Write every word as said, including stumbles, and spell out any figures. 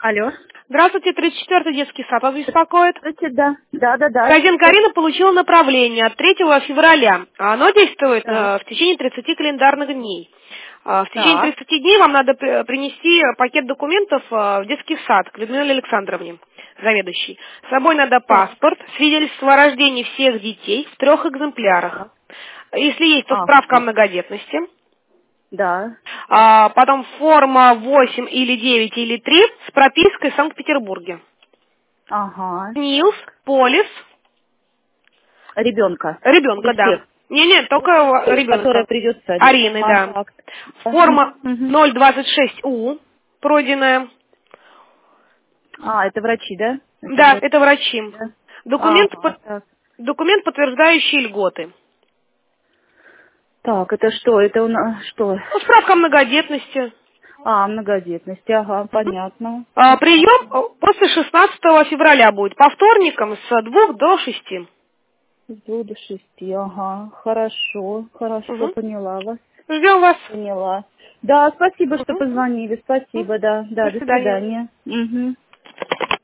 Алло. Здравствуйте, тридцать четвёртый детский сад вас беспокоит. Здравствуйте, да. Да, да, да. Магазин Карина получил направление от третьего февраля. Оно действует Так, э, в течение тридцати календарных дней. Э, В течение так. тридцати дней вам надо при- принести пакет документов э, в детский сад к Людмиле Александровне, заведующей. С собой надо Так, паспорт, свидетельство о рождении всех детей в трех экземплярах. так. Если есть, то справка о Ага. многодетности. Да. А, потом форма восемь или девять или три с пропиской в Санкт-Петербурге. Ага. НИЛС, Так. полис, Ребенка. Или ребенка, да. всех? Не-не, только Которая ребенка. придет в садик. Арины, Ага, да. так. Форма Угу, угу. ноль двадцать шесть У, пройденная. А, это врачи, да? Это Да, врачи, это врачи. да? Документ, Ага, под- так. документ, подтверждающий льготы. Так, это что? Это у нас что? Ну, справка о многодетности. А, многодетность. Ага, Мгм. понятно. А, прием Понятно. э, после шестнадцатого февраля будет, по вторникам с двух до шести. С двух до шести. Ага, хорошо, хорошо, Угу. поняла вас. Ждем вас. Поняла. Да, спасибо, что Мгм. позвонили. Мгм. Спасибо, да. До Да, до свидания. свидания. Угу.